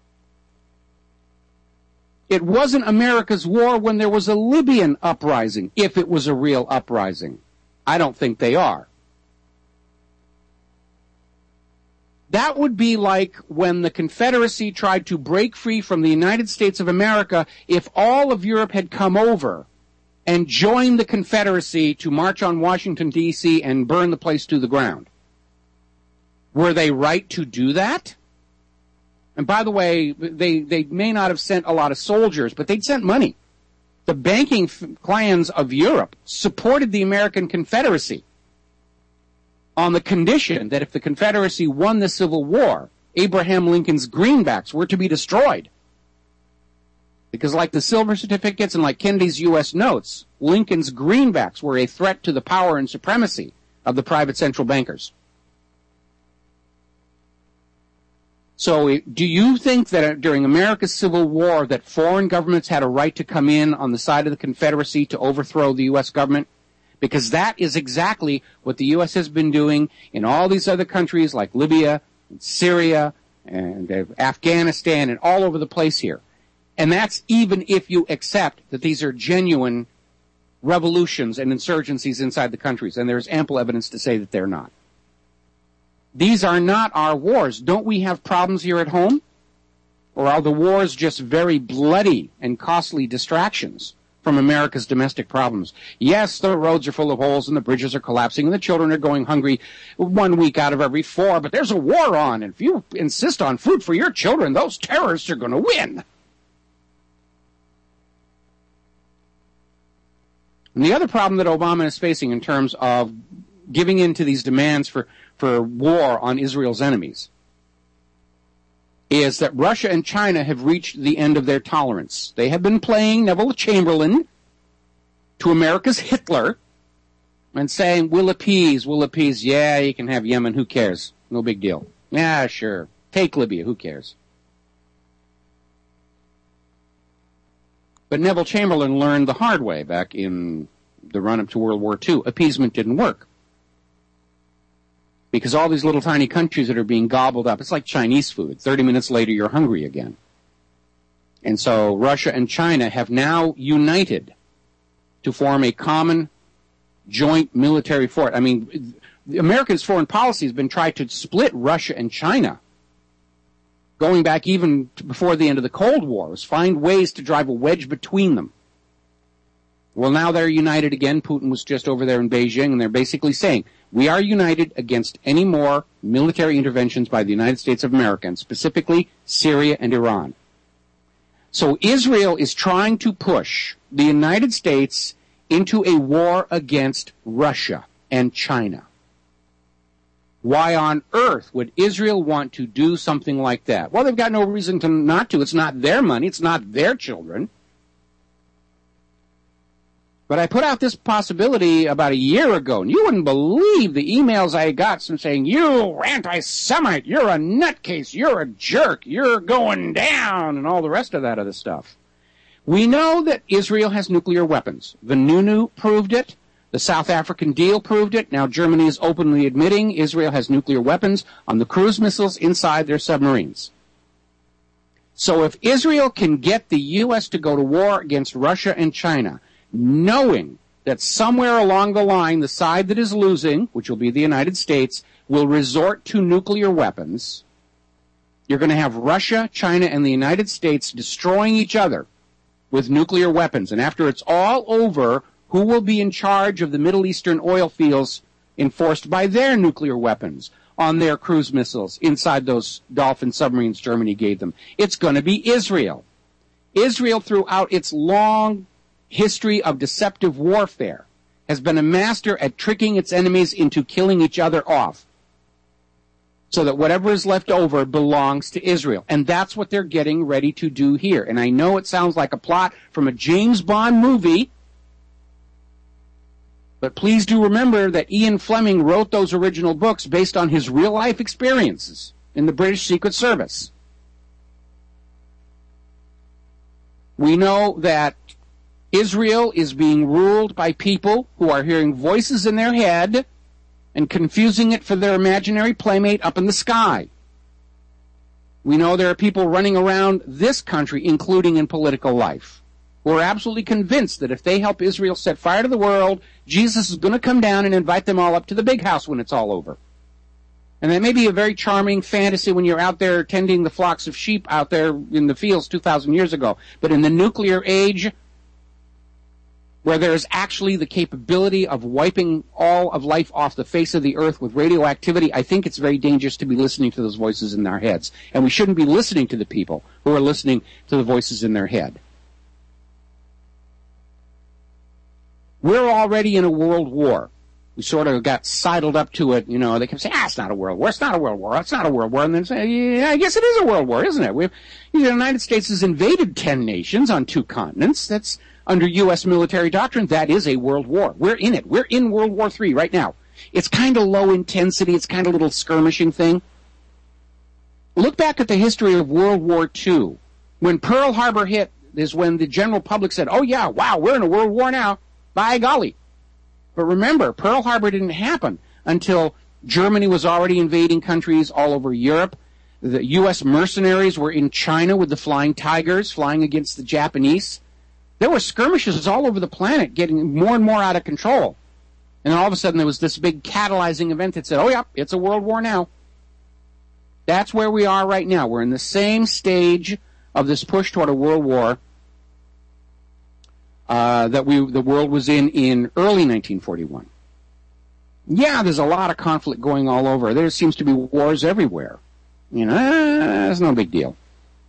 It wasn't America's war when there was a Libyan uprising, if it was a real uprising. I don't think they are. That would be like when the Confederacy tried to break free from the United States of America if all of Europe had come over and joined the Confederacy to march on Washington, D.C. and burn the place to the ground. Were they right to do that? And by the way, they may not have sent a lot of soldiers, but they'd sent money. The banking clans of Europe supported the American Confederacy on the condition that if the Confederacy won the Civil War, Abraham Lincoln's greenbacks were to be destroyed. Because like the silver certificates and like Kennedy's U.S. notes, Lincoln's greenbacks were a threat to the power and supremacy of the private central bankers. So do you think that during America's Civil War that foreign governments had a right to come in on the side of the Confederacy to overthrow the U.S. government? Because that is exactly what the U.S. has been doing in all these other countries like Libya, and Syria, and Afghanistan, and all over the place here. And that's even if you accept that these are genuine revolutions and insurgencies inside the countries, and there's ample evidence to say that they're not. These are not our wars. Don't we have problems here at home? Or are the wars just very bloody and costly distractions from America's domestic problems? Yes, the roads are full of holes and the bridges are collapsing and the children are going hungry 1 week out of every 4, but there's a war on, and if you insist on food for your children, those terrorists are going to win. And the other problem that Obama is facing in terms of giving in to these demands for war on Israel's enemies is that Russia and China have reached the end of their tolerance. They have been playing Neville Chamberlain to America's Hitler and saying, we'll appease. Yeah, you can have Yemen, who cares? No big deal. Yeah, sure. Take Libya, who cares? But Neville Chamberlain learned the hard way back in the run-up to World War II. Appeasement didn't work. Because all these little tiny countries that are being gobbled up, it's like Chinese food. 30 minutes later, you're hungry again. And so Russia and China have now united to form a common joint military force. I mean, America's foreign policy has been trying to split Russia and China, going back even before the end of the Cold War, was find ways to drive a wedge between them. Well, now they're united again. Putin was just over there in Beijing, and they're basically saying, we are united against any more military interventions by the United States of America, and specifically Syria and Iran. So Israel is trying to push the United States into a war against Russia and China. Why on earth would Israel want to do something like that? Well, they've got no reason to not to. It's not their money. It's not their children. But I put out this possibility about a year ago, and you wouldn't believe the emails I got from saying, you anti-Semite, you're a nutcase, you're a jerk, you're going down, and all the rest of that other stuff. We know that Israel has nuclear weapons. The Nunu proved it. The South African deal proved it. Now Germany is openly admitting Israel has nuclear weapons on the cruise missiles inside their submarines. So if Israel can get the U.S. to go to war against Russia and China, knowing that somewhere along the line, the side that is losing, which will be the United States, will resort to nuclear weapons, you're going to have Russia, China, and the United States destroying each other with nuclear weapons. And after it's all over, who will be in charge of the Middle Eastern oil fields enforced by their nuclear weapons on their cruise missiles inside those Dolphin submarines Germany gave them? It's going to be Israel. Israel, throughout its long history of deceptive warfare, has been a master at tricking its enemies into killing each other off, so that whatever is left over belongs to Israel. And that's what they're getting ready to do here. And I know it sounds like a plot from a James Bond movie, but please do remember that Ian Fleming wrote those original books based on his real-life experiences in the British Secret Service. We know that Israel is being ruled by people who are hearing voices in their head and confusing it for their imaginary playmate up in the sky. We know there are people running around this country, including in political life, who are absolutely convinced that if they help Israel set fire to the world, Jesus is going to come down and invite them all up to the big house when it's all over. And that may be a very charming fantasy when you're out there tending the flocks of sheep out there in the fields 2,000 years ago. But in the nuclear age, where there is actually the capability of wiping all of life off the face of the earth with radioactivity, I think it's very dangerous to be listening to those voices in our heads. And we shouldn't be listening to the people who are listening to the voices in their head. We're already in a world war. We sort of got sidled up to it, you know. They kept saying, it's not a world war, it's not a world war, it's not a world war. And then say, yeah, I guess it is a world war, isn't it? The United States has invaded 10 nations on 2 continents. That's under U.S. military doctrine. That is a world war. We're in it. We're in World War III right now. It's kind of low intensity. It's kind of a little skirmishing thing. Look back at the history of World War II. When Pearl Harbor hit is when the general public said, oh yeah, wow, we're in a world war now. By golly. But remember, Pearl Harbor didn't happen until Germany was already invading countries all over Europe. The U.S. mercenaries were in China with the Flying Tigers flying against the Japanese. There were skirmishes all over the planet getting more and more out of control. And then all of a sudden there was this big catalyzing event that said, oh yeah, it's a world war now. That's where we are right now. We're in the same stage of this push toward a world war that the world was in early 1941. Yeah, there's a lot of conflict going all over. There seems to be wars everywhere. You know, that's no big deal.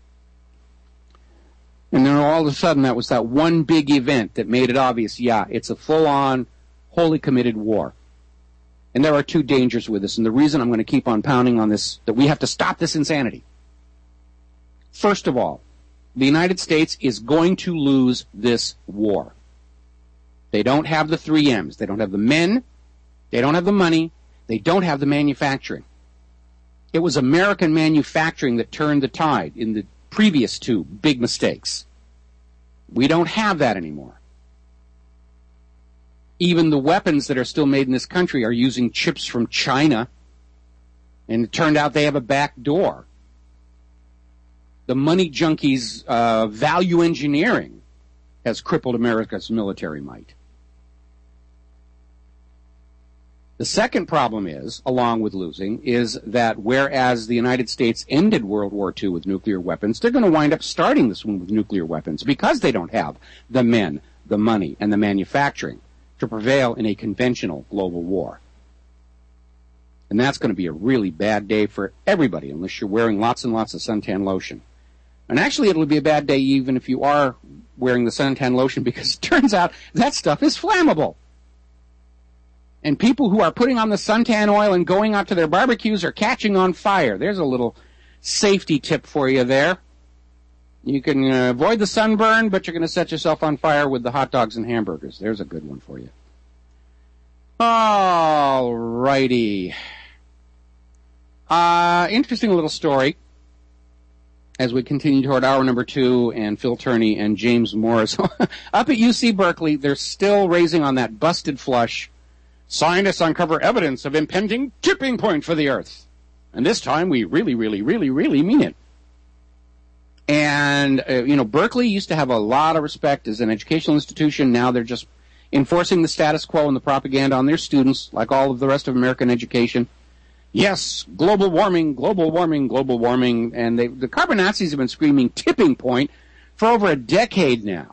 And then all of a sudden that was that one big event that made it obvious, yeah, it's a full-on, wholly committed war. And there are 2 dangers with this, and the reason I'm going to keep on pounding on this, that we have to stop this insanity. First of all, the United States is going to lose this war. They don't have the 3 M's. They don't have the men, they don't have the money, they don't have the manufacturing. It was American manufacturing that turned the tide in the previous 2 big mistakes. We don't have that anymore. Even the weapons that are still made in this country are using chips from China, and it turned out they have a back door. The money junkies' value engineering has crippled America's military might. The second problem is, along with losing, is that whereas the United States ended World War II with nuclear weapons, they're going to wind up starting this one with nuclear weapons because they don't have the men, the money, and the manufacturing to prevail in a conventional global war. And that's going to be a really bad day for everybody unless you're wearing lots and lots of suntan lotion. And actually it'll be a bad day even if you are wearing the suntan lotion, because it turns out that stuff is flammable. And people who are putting on the suntan oil and going out to their barbecues are catching on fire. There's a little safety tip for you there. You can avoid the sunburn, but you're going to set yourself on fire with the hot dogs and hamburgers. There's a good one for you. All righty. Interesting little story as we continue toward hour number 2, and Phil Turney and James Morris. Up at UC Berkeley, they're still raising on that busted flush. Scientists uncover evidence of impending tipping point for the Earth. And this time we really, really, really, really mean it. And, Berkeley used to have a lot of respect as an educational institution. Now they're just enforcing the status quo and the propaganda on their students, like all of the rest of American education. Yes, global warming, global warming, global warming. And the carbon Nazis have been screaming tipping point for over a decade now.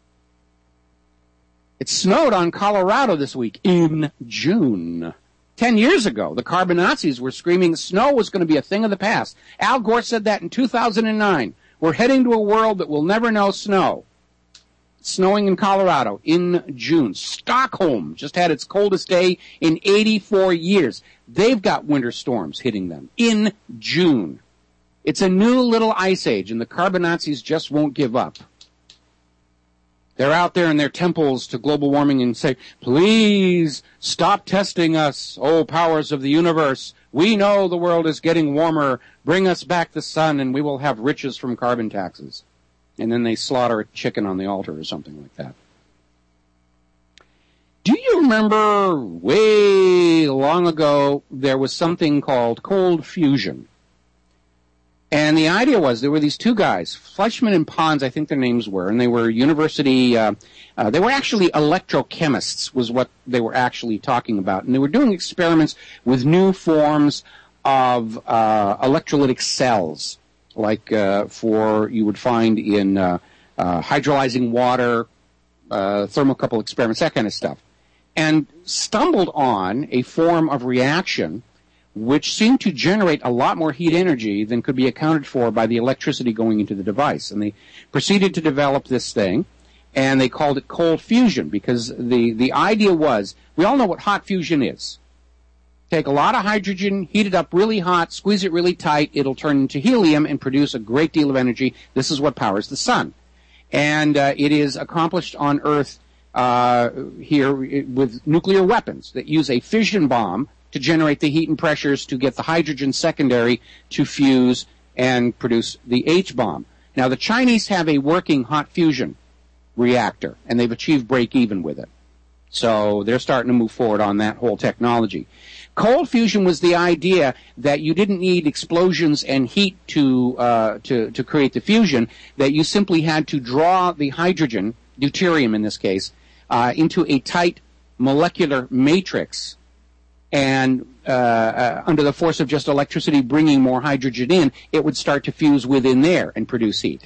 It snowed on Colorado this week in June. 10 years ago, the carbon Nazis were screaming snow was going to be a thing of the past. Al Gore said that in 2009. We're heading to a world that will never know snow. Snowing in Colorado in June. Stockholm just had its coldest day in 84 years. They've got winter storms hitting them in June. It's a new little ice age, and the carbon Nazis just won't give up. They're out there in their temples to global warming and say, please stop testing us, oh powers of the universe. We know the world is getting warmer. Bring us back the sun and we will have riches from carbon taxes. And then they slaughter a chicken on the altar or something like that. Do you remember way long ago there was something called cold fusion? And the idea was there were these two guys, Fleischmann and Pons, I think their names were, and they were university, they were actually electrochemists was what they were actually talking about. And they were doing experiments with new forms of electrolytic cells, like you would find in hydrolyzing water, thermocouple experiments, that kind of stuff. And stumbled on a form of reaction which seemed to generate a lot more heat energy than could be accounted for by the electricity going into the device. And they proceeded to develop this thing, and they called it cold fusion, because the idea was, we all know what hot fusion is. Take a lot of hydrogen, heat it up really hot, squeeze it really tight, it'll turn into helium and produce a great deal of energy. This is what powers the sun. And it is accomplished on Earth here with nuclear weapons that use a fission bomb to generate the heat and pressures to get the hydrogen secondary to fuse and produce the H-bomb. Now, the Chinese have a working hot fusion reactor, and they've achieved break-even with it. So they're starting to move forward on that whole technology. Cold fusion was the idea that you didn't need explosions and heat to create the fusion, that you simply had to draw the hydrogen, deuterium in this case, into a tight molecular matrix, and under the force of just electricity bringing more hydrogen in, it would start to fuse within there and produce heat.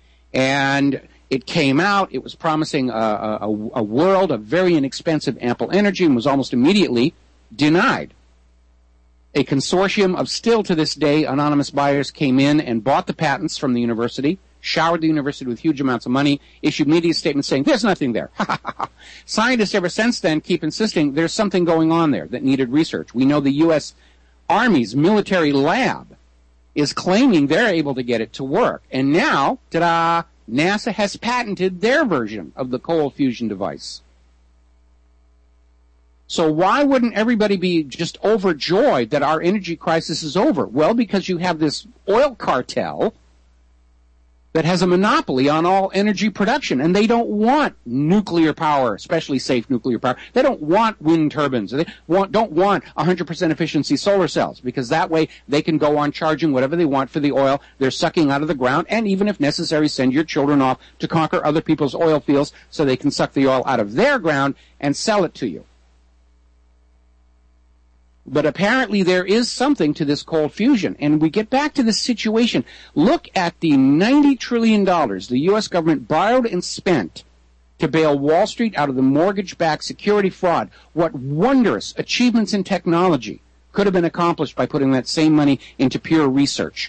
And it came out, it was promising a world of very inexpensive, ample energy, and was almost immediately denied. A consortium of still to this day anonymous buyers came in and bought the patents from the university, showered the university with huge amounts of money, issued media statements saying, there's nothing there. Scientists ever since then keep insisting there's something going on there that needed research. We know the U.S. Army's military lab is claiming they're able to get it to work. And now, ta-da, NASA has patented their version of the cold fusion device. So why wouldn't everybody be just overjoyed that our energy crisis is over? Well, because you have this oil cartel that has a monopoly on all energy production, and they don't want nuclear power, especially safe nuclear power. They don't want wind turbines. They don't want 100% efficiency solar cells, because that way they can go on charging whatever they want for the oil they're sucking out of the ground, and even if necessary, send your children off to conquer other people's oil fields so they can suck the oil out of their ground and sell it to you. But apparently there is something to this cold fusion. And we get back to this situation. Look at the $90 trillion the U.S. government borrowed and spent to bail Wall Street out of the mortgage-backed security fraud. What wondrous achievements in technology could have been accomplished by putting that same money into pure research.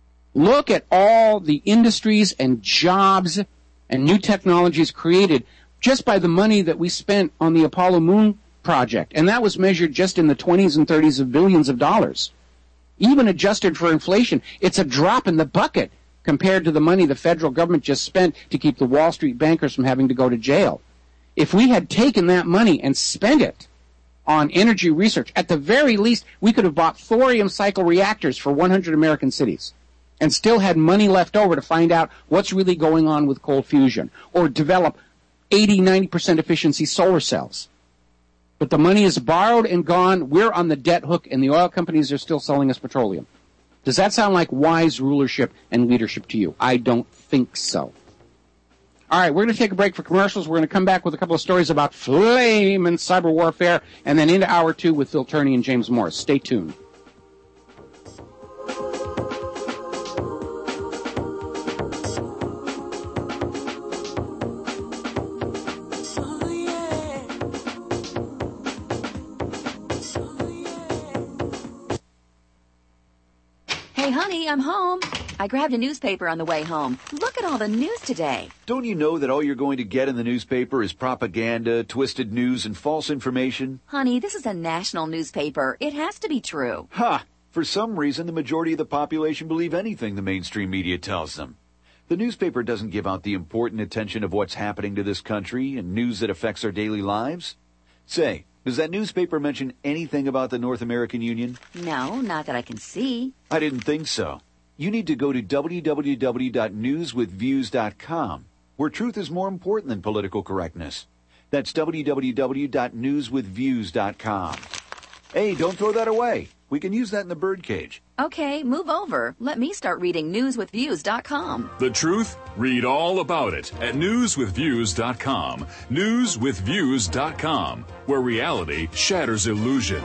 Look at all the industries and jobs and new technologies created just by the money that we spent on the Apollo moon project. And that was measured just in the 20s and 30s of billions of dollars. Even adjusted for inflation, it's a drop in the bucket compared to the money the federal government just spent to keep the Wall Street bankers from having to go to jail. If we had taken that money and spent it on energy research, at the very least, we could have bought thorium cycle reactors for 100 American cities and still had money left over to find out what's really going on with cold fusion or develop 80-90% efficiency solar cells. But the money is borrowed and gone. We're on the debt hook, and the oil companies are still selling us petroleum. Does that sound like wise rulership and leadership to you? I don't think so. All right, we're going to take a break for commercials. We're going to come back with a couple of stories about flame and cyber warfare, and then into hour two with Phil Turney and James Morris. Stay tuned. Hey, honey, I'm home. I grabbed a newspaper on the way home. Look at all the news today. Don't you know that all you're going to get in the newspaper is propaganda, twisted news, and false information? Honey, this is a national newspaper. It has to be true. Ha! For some reason, the majority of the population believe anything the mainstream media tells them. The newspaper doesn't give out the important attention of what's happening to this country and news that affects our daily lives. Say, does that newspaper mention anything about the North American Union? No, not that I can see. I didn't think so. You need to go to www.newswithviews.com, where truth is more important than political correctness. That's www.newswithviews.com. Hey, don't throw that away. We can use that in the birdcage. Okay, move over. Let me start reading newswithviews.com. The truth? Read all about it at newswithviews.com. Newswithviews.com, where reality shatters illusion.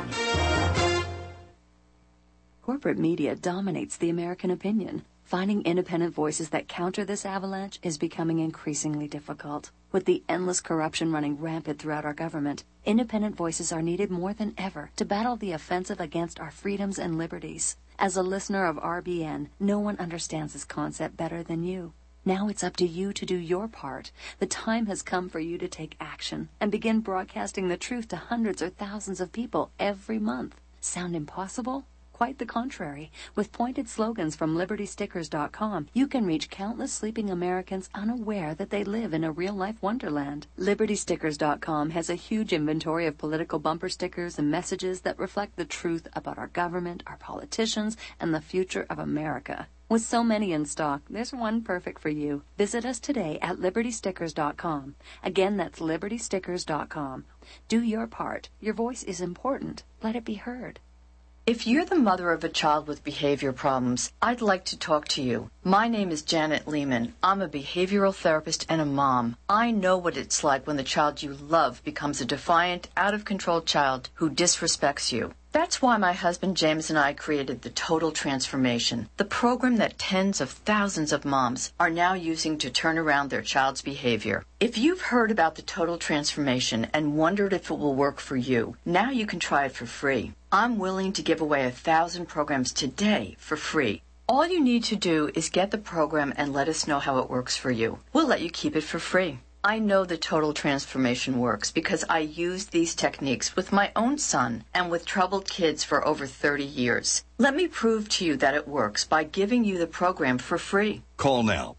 Corporate media dominates the American opinion. Finding independent voices that counter this avalanche is becoming increasingly difficult. With the endless corruption running rampant throughout our government, independent voices are needed more than ever to battle the offensive against our freedoms and liberties. As a listener of RBN, no one understands this concept better than you. Now it's up to you to do your part. The time has come for you to take action and begin broadcasting the truth to hundreds or thousands of people every month. Sound impossible? Quite the contrary. With pointed slogans from LibertyStickers.com, you can reach countless sleeping Americans unaware that they live in a real-life wonderland. LibertyStickers.com has a huge inventory of political bumper stickers and messages that reflect the truth about our government, our politicians, and the future of America. With so many in stock, there's one perfect for you. Visit us today at LibertyStickers.com. Again, that's LibertyStickers.com. Do your part. Your voice is important. Let it be heard. If you're the mother of a child with behavior problems, I'd like to talk to you. My name is Janet Lehman. I'm a behavioral therapist and a mom. I know what it's like when the child you love becomes a defiant, out-of-control child who disrespects you. That's why my husband James and I created the Total Transformation, the program that tens of thousands of moms are now using to turn around their child's behavior. If you've heard about the Total Transformation and wondered if it will work for you, now you can try it for free. I'm willing to give away 1,000 programs today for free. All you need to do is get the program and let us know how it works for you. We'll let you keep it for free. I know the Total Transformation works because I used these techniques with my own son and with troubled kids for over 30 years. Let me prove to you that it works by giving you the program for free. Call now.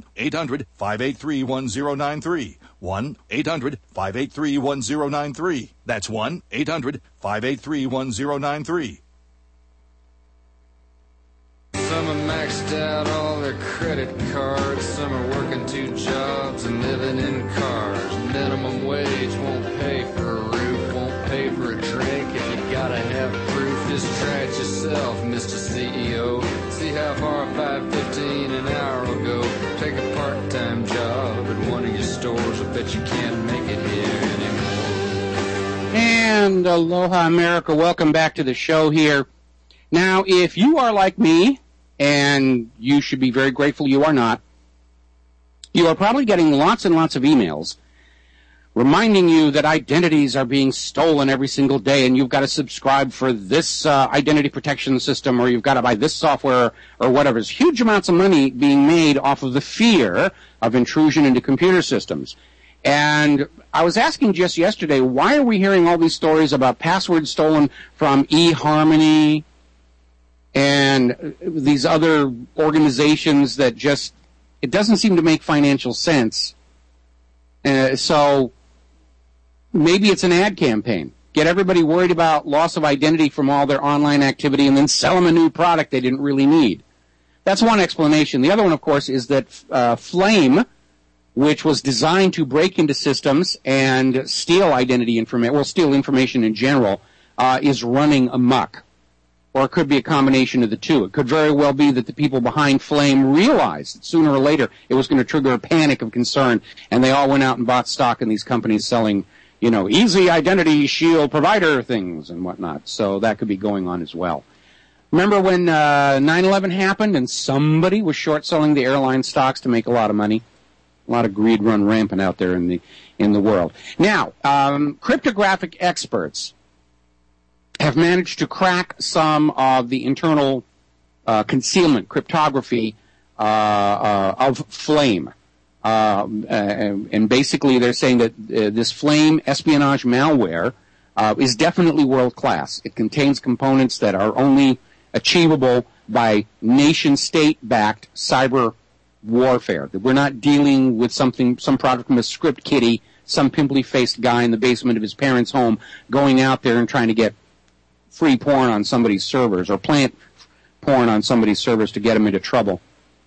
1-800-583-1093. 1-800-583-1093. That's 1-800-583-1093. Some are maxed out all their credit cards. Some are working 2 jobs and living in cars. Minimum wage won't pay for a roof, won't pay for a drink. If you gotta have proof, just try it yourself, Mr. CEO. See how far $5.15 an hour will go. Take a part-time job at one of your stores. I bet you can't make it here anymore. And aloha, America. Welcome back to the show here. Now, if you are like me, and you should be very grateful you are not, you are probably getting lots and lots of emails reminding you that identities are being stolen every single day, and you've got to subscribe for this identity protection system, or you've got to buy this software, or whatever. There's huge amounts of money being made off of the fear of intrusion into computer systems. And I was asking just yesterday, why are we hearing all these stories about passwords stolen from eHarmony and these other organizations that just, it doesn't seem to make financial sense. So maybe it's an ad campaign. Get everybody worried about loss of identity from all their online activity and then sell them a new product they didn't really need. That's one explanation. The other one, of course, is that Flame, which was designed to break into systems and steal identity information, well, steal information in general, is running amok. Or it could be a combination of the two. It could very well be that the people behind Flame realized that sooner or later it was going to trigger a panic of concern, and they all went out and bought stock in these companies selling, easy identity shield provider things and whatnot. So that could be going on as well. Remember when 9/11 happened and somebody was short selling the airline stocks to make a lot of money? A lot of greed run rampant out there in the world. Now, cryptographic experts have managed to crack some of the internal concealment cryptography of Flame. And basically they're saying that this Flame espionage malware is definitely world-class. It contains components that are only achievable by nation-state-backed cyber warfare. That we're not dealing with some product from a script kiddie, some pimply-faced guy in the basement of his parents' home going out there and trying to get free porn on somebody's servers or plant porn on somebody's servers to get them into trouble.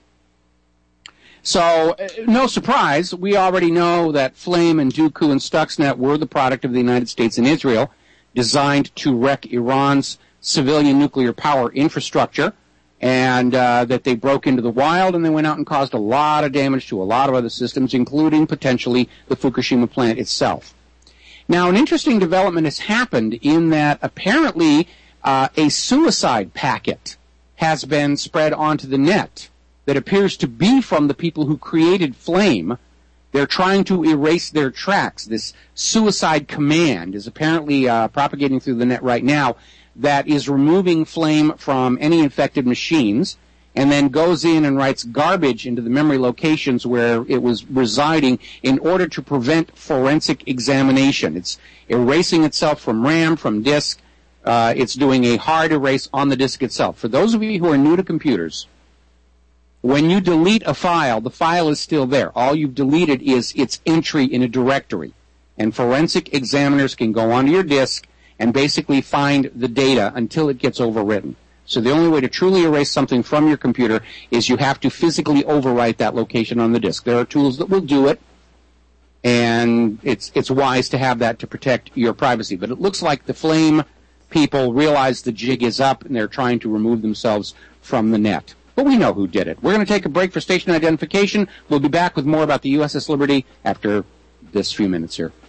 So, no surprise, we already know that Flame and Dooku and Stuxnet were the product of the United States and Israel, designed to wreck Iran's civilian nuclear power infrastructure, and that they broke into the wild and they went out and caused a lot of damage to a lot of other systems, including potentially the Fukushima plant itself. Now, an interesting development has happened in that apparently a suicide packet has been spread onto the net that appears to be from the people who created Flame. They're trying to erase their tracks. This suicide command is apparently propagating through the net right now that is removing Flame from any infected machines and then goes in and writes garbage into the memory locations where it was residing in order to prevent forensic examination. It's erasing itself from RAM, from disk. It's doing a hard erase on the disk itself. For those of you who are new to computers, when you delete a file, the file is still there. All you've deleted is its entry in a directory. And forensic examiners can go onto your disk and basically find the data until it gets overwritten. So the only way to truly erase something from your computer is you have to physically overwrite that location on the disk. There are tools that will do it, and it's wise to have that to protect your privacy. But it looks like the Flame people realize the jig is up, and they're trying to remove themselves from the net. But we know who did it. We're going to take a break for station identification. We'll be back with more about the USS Liberty after this few minutes here.